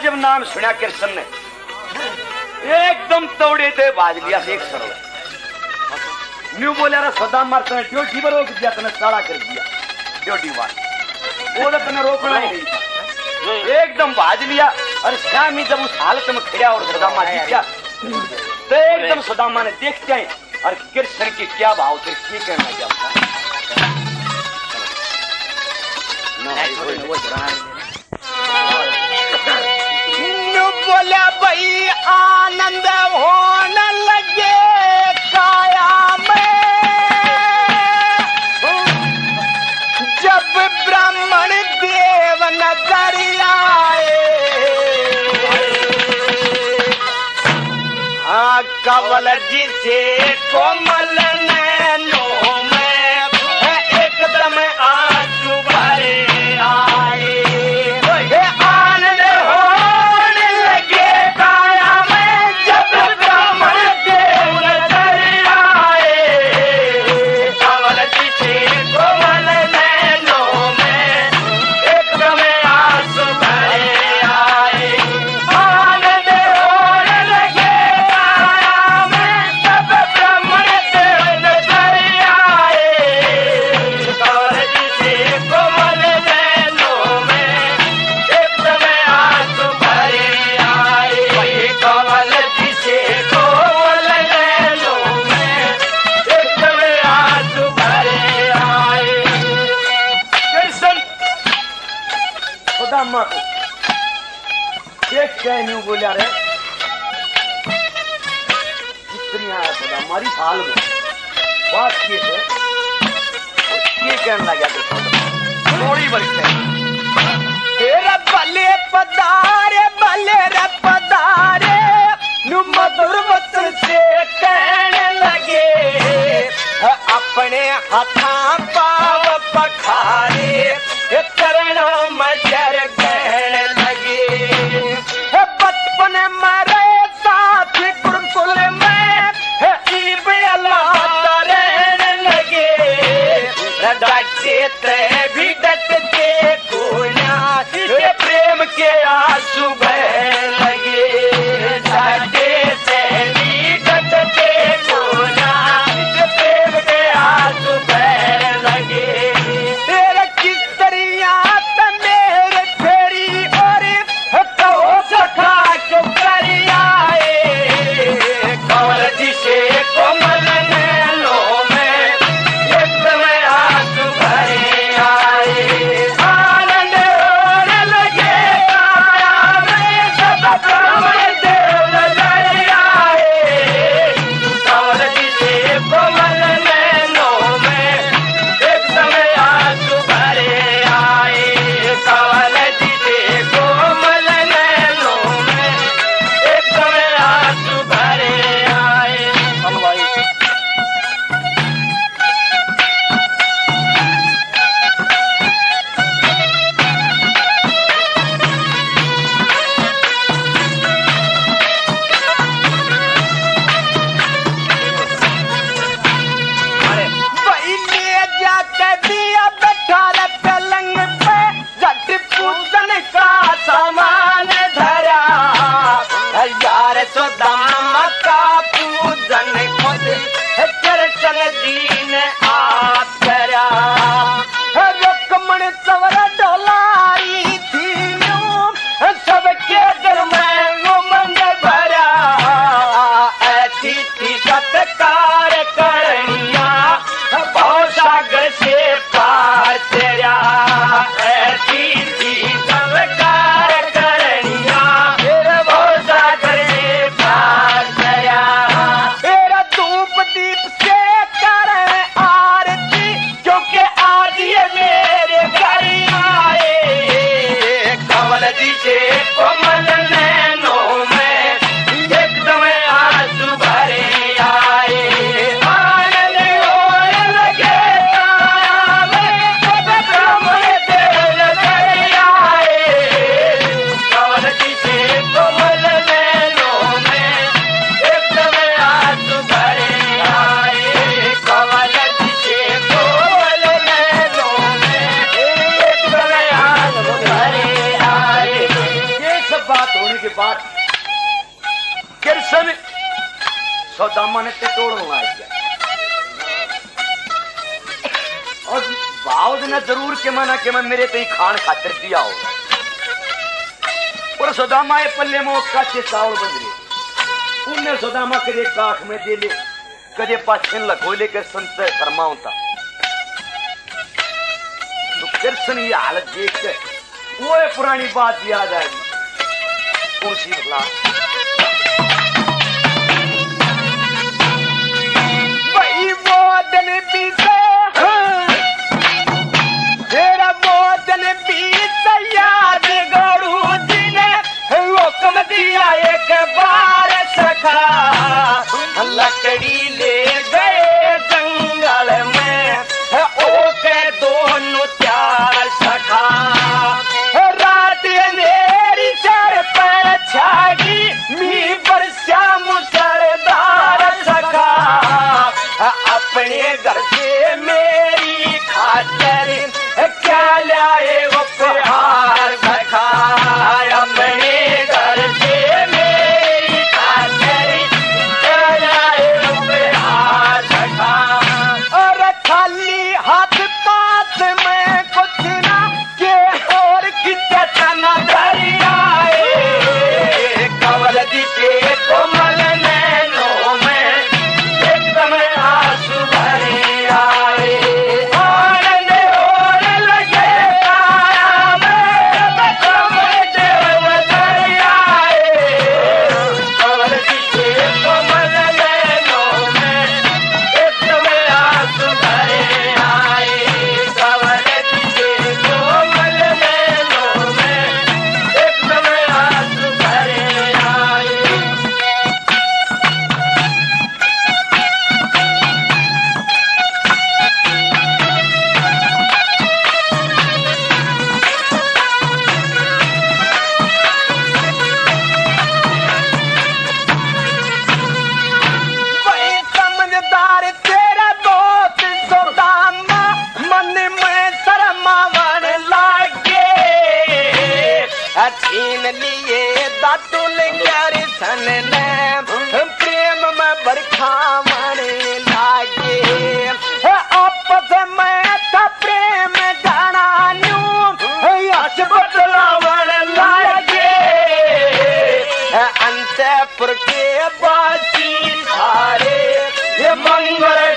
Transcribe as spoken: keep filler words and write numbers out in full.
जब नाम सुना कृष्ण ने एकदम तोड़े थे बाज लिया एक सरल न्यू बोले रे सदा मारते हैं ड्यूटी पर रोक दिया तने साड़ा कर दिया ड्यूटी बात वो तो तने रोकना ही नहीं था एकदम बाज लिया और श्यामी जब उस हालत में खड़ा और सदामा जी क्या तो एकदम सदामा ने देखते हैं और कृष्ण की क्या भाव थे क्या कहना क्या बोला भाई आनंद होने लगे काया में जब ब्राह्मण देव नजर आए हाँ कवल जी से कोमल नैनों में एकदम आंसू भरे आए आनंद होने लगे काया में जब ब्राह्मण देव नजर आए कवल जी से कोमल नैनों में एकदम आंसू भरे आए आनंद होने लगे काया में जब ब्राह्मण देव नजर आए कवल जी से कोमल नैनों में एकदम आंसू भरे आए कवल जी से कोमल नैनों में एकदम आंसू भरे आए कृष्ण सदामा को देख के न्यू बोला रे कितनी आया सदा हमारी साल में बात की है ये कहने लगा तो थोड़ी वर्ष है तेरा भले पदारे भले रे पदारे नु मधुर वचन से कहने लगे अपने हाथां पाव पखारे करण मजर कहने लगे बचपन मरे साथ गुरुकुल में ईब अल्लाह रहने लगे डटते ते भी डटते कोना ये प्रेम के आंसू बह लगे डटे से भी डटते कोना ये प्रेम के आंसू बह लगे तेरे किस तरिया मेरे फेरी और तो सखा क्यों करी आए कवल जी से कोमल नैनों में एकदम आंसू भरे आए आनंद होने लगे काया में जब ब्राह्मण देव नजर आए कवल जी से कोमल नैनों में एकदम आंसू भरे आए कवल जी से कोमल नैनों में एकदम आंसू भरे आए भाई ने जाके दिया बैठा रे पलंग पे जट पूजन का सामान धरा यार सुदामा का पूजन खुद कृष्ण जी ने आप करा रुक्मण सवर डोलाई थी यूं सबके दिल में उमंग भरा ऐसी थी सत्कार करणिया बहुत सागर से पार तेरा ऐसी थी सत्कार करणिया बहुत सागर से पार तेरा तेरा धूप दीप से कर आरती क्योंकि आज ये मेरे घर आए कवल जी से कोमल नैनों में एकदम आंसू भरे आए आनंद होने लगे काया में जब ब्राह्मण देव नजर आए कवल जी से कोमल नैनों में एकदम आंसू भरे आए कवल जी से कोमल नैनों में एकदम आंसू भरे आए सौदामा ने ते तोड़ना आ गया और बाउद ने जरूर के मना के मैं मेरे पे खान खातिर दिया होगा और सौदामा ये पल्ले में काचे चावल बन रहे उनने सौदामा कदे काख में दे ले कदे पाछे लगो लेकर संत शर्माऊता तो कृष्ण ये हालत देख के वो पुरानी बात याद आएगी कौन सी भला वही वो दिन बीते तेरा वो दिन बीत याद गुरु जी ने हुक्म दिया एक बार सखा लकड़ी ले गए जंगल में ओके दोनों चार सखा रात मेरी सर पर छागी मी बरसा मुसलधार सखा अपने घर से मेरी खातर क्या लाए वो प्यार सखा अपने घर से मेरी खातर क्या लाए वो प्यार सखा और खाली हाथ पास में कुछ ना के और कितना न दरियाए कवल दिखे कोमल नैनों में एकदम आंसू भरे आए आनंद होने लगे तारा में कवल देव दरियाए कवल दिखे कोमल नैनों में एकदम आंसू भरे आए कवल दिखे कोमल नैनों में एकदम आंसू भरे आए वही समझदार तेरा दोस्त सौदामा मन में शर्मावन लागे छीन लिए दातुल सन ने प्रेम में बरखावन लागे आपस में था प्रेम जानान्यू यश बदलावन लागे अंतपुर के बासी सारे ये मंगल